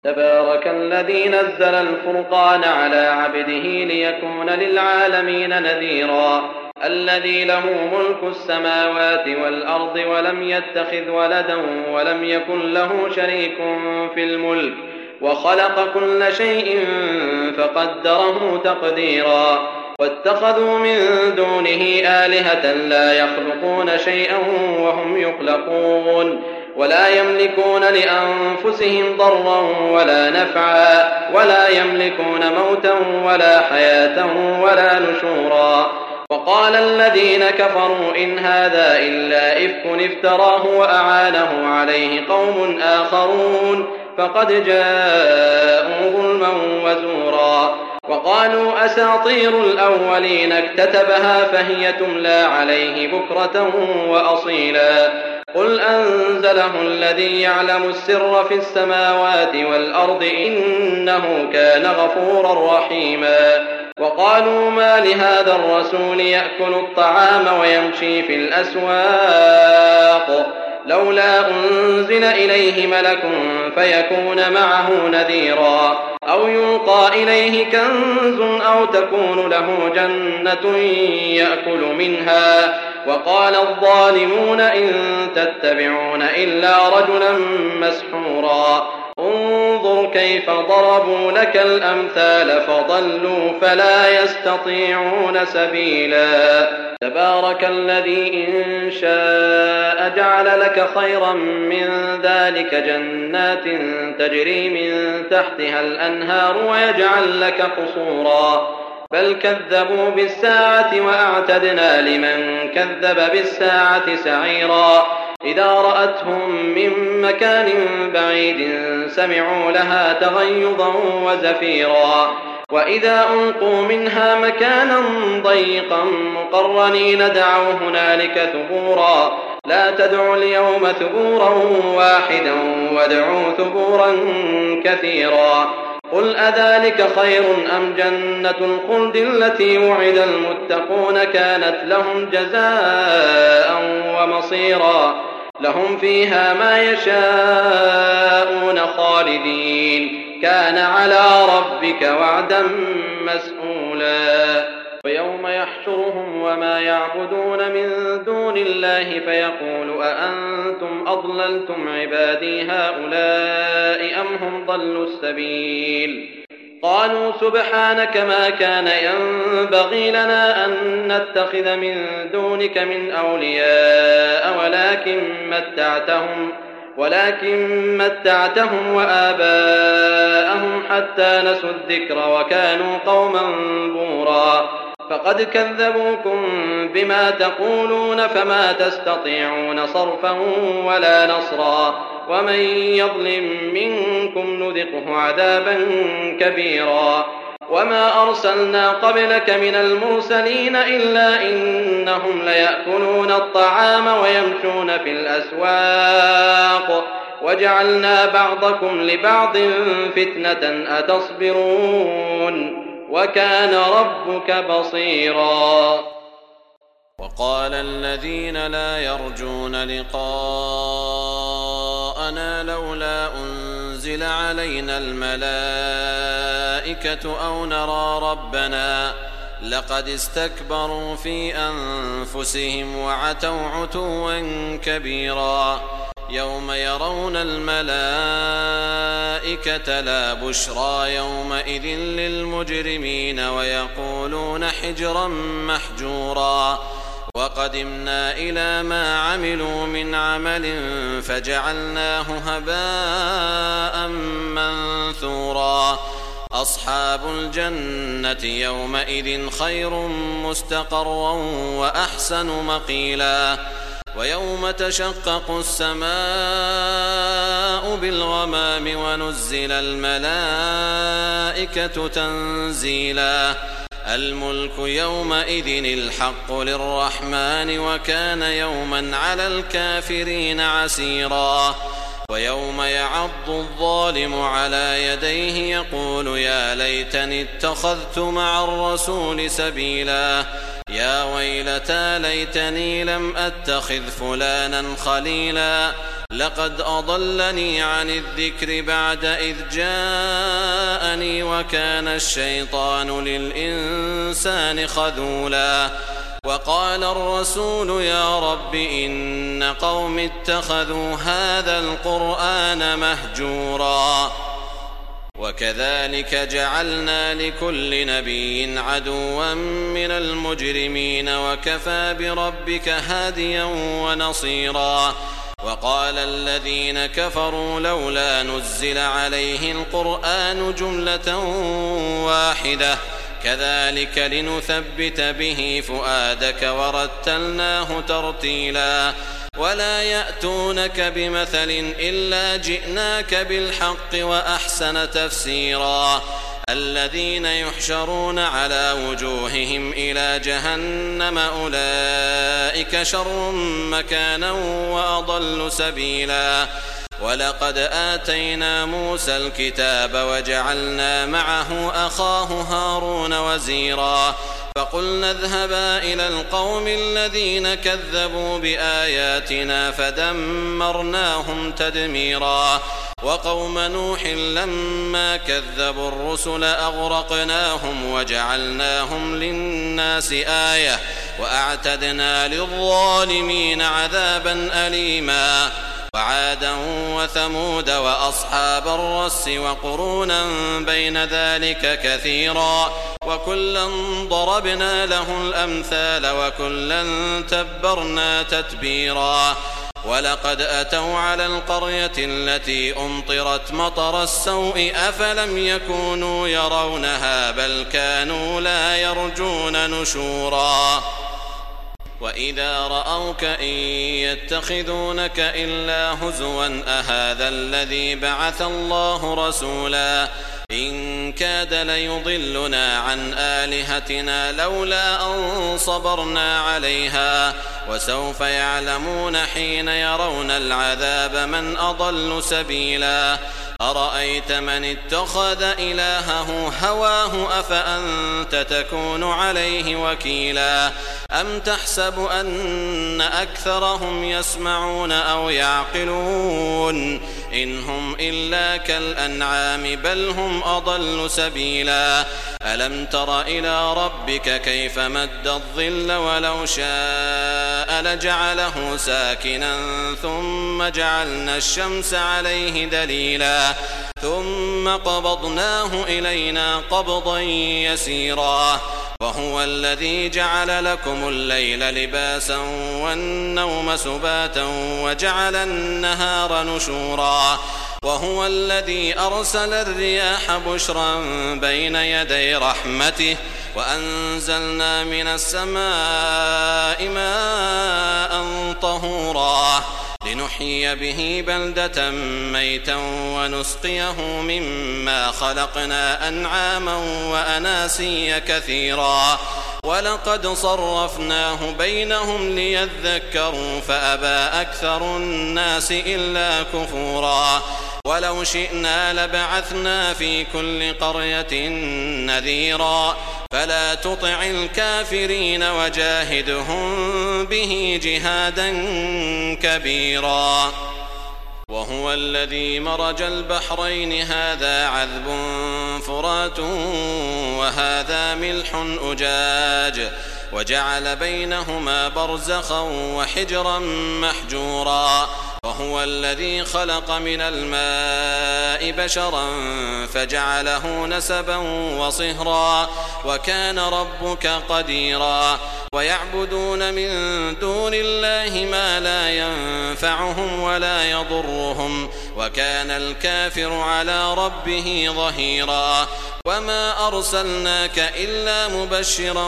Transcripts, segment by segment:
تبارك الذي نزل الفرقان على عبده ليكون للعالمين نذيرا الذي له ملك السماوات والأرض ولم يتخذ ولدا ولم يكن له شريك في الملك وخلق كل شيء فقدره تقديرا واتخذوا من دونه آلهة لا يخلقون شيئا وهم يخلقون ولا يملكون لأنفسهم ضرا ولا نفعا ولا يملكون موتا ولا حياة ولا نشورا وقال الذين كفروا إن هذا إلا إفك افتراه وأعانه عليه قوم آخرون فقد جاءوا ظلما وزورا وقالوا أساطير الأولين اكتتبها فهي تملى عليه بكرة وأصيلا قل أنزله الذي يعلم السر في السماوات والأرض إنه كان غفورا رحيما وقالوا ما لهذا الرسول يأكل الطعام ويمشي في الأسواق لولا أنزل إليه ملك فيكون معه نذيرا أو يلقى إليه كنز أو تكون له جنة يأكل منها وقال الظالمون إن تتبعون إلا رجلا مسحورا انظر كيف ضربوا لك الأمثال فضلوا فلا يستطيعون سبيلا تبارك الذي إن شاء جعل لك خيرا من ذلك جنات تجري من تحتها الأنهار ويجعل لك قصورا بل كذبوا بالساعة وأعتدنا لمن كذب بالساعة سعيرا إذا رأتهم من مكان بعيد سمعوا لها تغيظا وزفيرا وإذا ألقوا منها مكانا ضيقا مقرنين دعوا هنالك ثبورا لا تدعوا اليوم ثبورا واحدا وادعوا ثبورا كثيرا قل أذلك خير أم جنة الخلد التي وعد المتقون كانت لهم جزاء ومصيرا لهم فيها ما يشاءون خالدين كان على ربك وعدا مسئولا ويوم يحشرهم وما يعبدون من دون الله فيقول أأنتم أضللتم عبادي هؤلاء أم هم ضلوا السبيل قالوا سبحانك ما كان ينبغي لنا أن نتخذ من دونك من أولياء ولكن متعتهم وآباءهم حتى نسوا الذكر وكانوا قوما بورا فقد كذبوكم بما تقولون فما تستطيعون صرفا ولا نصرا ومن يظلم منكم نذقه عذابا كبيرا وما أرسلنا قبلك من المرسلين إلا إنهم ليأكلون الطعام ويمشون في الأسواق وجعلنا بعضكم لبعض فتنة أتصبرون وكان ربك بصيرا وقال الذين لا يرجون لقاءنا لولا أنزل علينا الملائكة أو نرى ربنا لقد استكبروا في أنفسهم وعتوا عتوا كبيرا يوم يرون الملائكة لا بشرى يومئذ للمجرمين ويقولون حجرا محجورا وقدمنا إلى ما عملوا من عمل فجعلناه هباء منثورا أصحاب الجنة يومئذ خير مستقرا وأحسن مقيلا ويوم تشقق السماء بالغمام ونزل الملائكة تنزيلا الملك يومئذ الحق للرحمن وكان يوما على الكافرين عسيرا ويوم يعض الظالم على يديه يقول يا ليتني اتخذت مع الرسول سبيلا يا ويلتى ليتني لم أتخذ فلانا خليلا لقد أضلني عن الذكر بعد إذ جاءني وكان الشيطان للإنسان خذولا وقال الرسول يا رب إن قوم اتخذوا هذا القرآن مهجورا وكذلك جعلنا لكل نبي عدوا من المجرمين وكفى بربك هاديا ونصيرا وقال الذين كفروا لولا نزل عليه القرآن جملة واحدة كذلك لنثبت به فؤادك ورتلناه ترتيلا ولا يأتونك بمثل إلا جئناك بالحق وأحسن تفسيرا الذين يحشرون على وجوههم إلى جهنم أولئك شر مكانا وأضل سبيلا ولقد آتينا موسى الكتاب وجعلنا معه أخاه هارون وزيرا فقلنا اذهبا إلى القوم الذين كذبوا بآياتنا فدمرناهم تدميرا وقوم نوح لما كذبوا الرسل أغرقناهم وجعلناهم للناس آية وأعتدنا للظالمين عذابا أليما وعادا وثمود وأصحاب الرس وقرونا بين ذلك كثيرا وكلا ضربنا له الأمثال وكلا تبرنا تتبيرا ولقد أتوا على القرية التي أمطرت مطر السوء أفلم يكونوا يرونها بل كانوا لا يرجون نشورا وإذا رأوك إن يتخذونك إلا هزوا أهذا الذي بعث الله رسولا إن كاد ليضلنا عن آلهتنا لولا أن صبرنا عليها وسوف يعلمون حين يرون العذاب من أضل سبيلا أرأيت من اتخذ إلهه هواه أفأنت تكون عليه وكيلا أم تحسب أن أكثرهم يسمعون أو يعقلون إن هم إلا كالأنعام بل هم أضل سبيلا ألم تر إلى ربك كيف مد الظل ولو شاء لجعله ساكنا ثم جعلنا الشمس عليه دليلا ثم قبضناه إلينا قبضا يسيرا وهو الذي جعل لكم الليل لباسا والنوم سباتا وجعل النهار نشورا وهو الذي أرسل الرياح بشرا بين يدي رحمته وأنزلنا من السماء ماء طهورا لنحيي به بلدة ميتا ونسقيه مما خلقنا أنعاما وأناسيا كثيرا ولقد صرفناه بينهم ليذكروا فأبى أكثر الناس إلا كفورا ولو شئنا لبعثنا في كل قرية نذيرا فلا تطع الكافرين وجاهدهم به جهادا كبيرا وهو الذي مرج البحرين هذا عذب فرات وهذا ملح أجاج وجعل بينهما برزخا وحجرا محجورا وهو الذي خلق من الماء بشرا فجعله نسبا وصهرا وكان ربك قديرا ويعبدون من دون الله ما لا ينفعهم ولا يضرهم وكان الكافر على ربه ظهيرا وما أرسلناك إلا مبشرا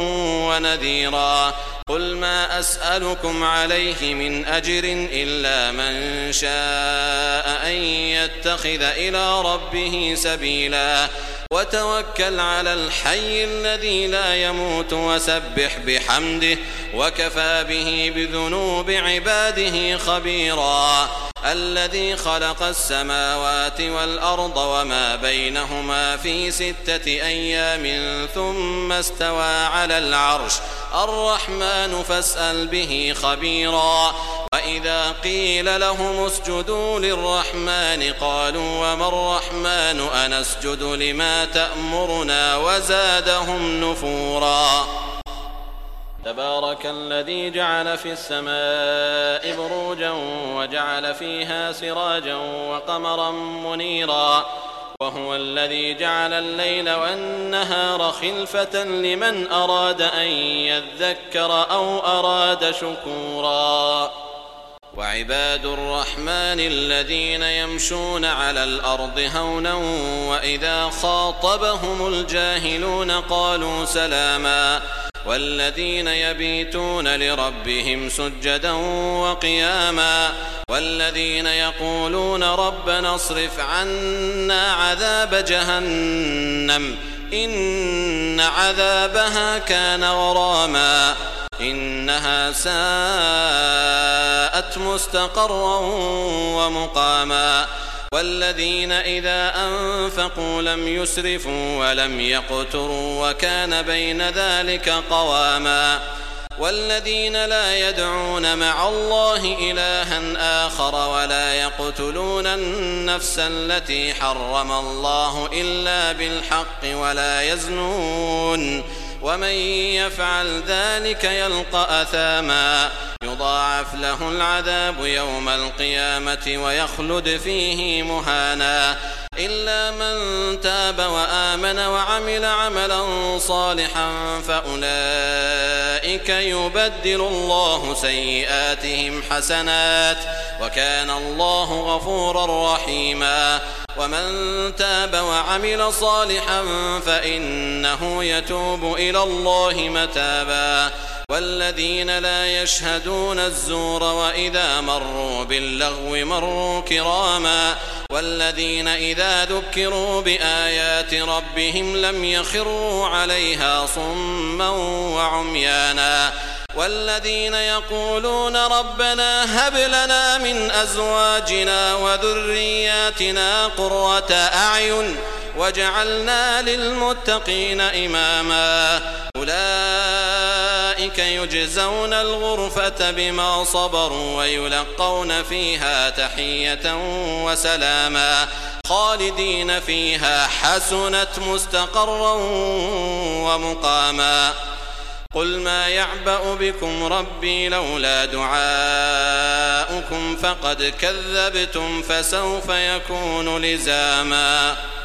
ونذيرا قل ما أسألكم عليه من أجر إلا من شاء أن يتخذ إلى ربه سبيلا وتوكل على الحي الذي لا يموت وسبح بحمده وكفى به بذنوب عباده خبيرا الذي خلق السماوات والأرض وما بينهما في 6 أيام ثم استوى على العرش الرحمن فاسأل به خبيرا وإذا قيل لهم اسجدوا للرحمن قالوا وما الرحمن أنسجد لما تأمرنا وزادهم نفورا تبارك الذي جعل في السماء بروجا وجعل فيها سراجا وقمرا منيرا وهو الذي جعل الليل والنهار خلفة لمن أراد أن يذكر أو أراد شكورا وعباد الرحمن الذين يمشون على الأرض هونا وإذا خاطبهم الجاهلون قالوا سلاما والذين يبيتون لربهم سجدا وقياما والذين يقولون ربنا اصرف عنا عذاب جهنم إن عذابها كان غراما إنها ساءت مستقرا ومقاما والذين إذا أنفقوا لم يسرفوا ولم يقتروا وكان بين ذلك قواما والذين لا يدعون مع الله إلها آخر ولا يقتلون النفس التي حرم الله إلا بالحق ولا يزنون ومن يفعل ذلك يلقى أثاما يضاعف له العذاب يوم القيامة ويخلد فيه مهانا إلا من تاب وآمن وعمل عملا صالحا فأولئك يبدل الله سيئاتهم حسنات وكان الله غفورا رحيما ومن تاب وعمل صالحا فإنه يتوب إلى الله متابا والذين لا يشهدون الزور وإذا مروا باللغو مروا كراما والذين إذا ذكروا بآيات ربهم لم يخروا عليها صما وعميانا والذين يقولون ربنا هب لنا من أزواجنا وذرياتنا قرة أعين وجعلنا للمتقين إماما أولئك يجزون الغرفة بما صبروا ويلقون فيها تحية وسلاما خالدين فيها حسنت مستقرا ومقاما قل ما يعبأ بكم ربي لولا دعاؤكم فقد كذبتم فسوف يكون لزاما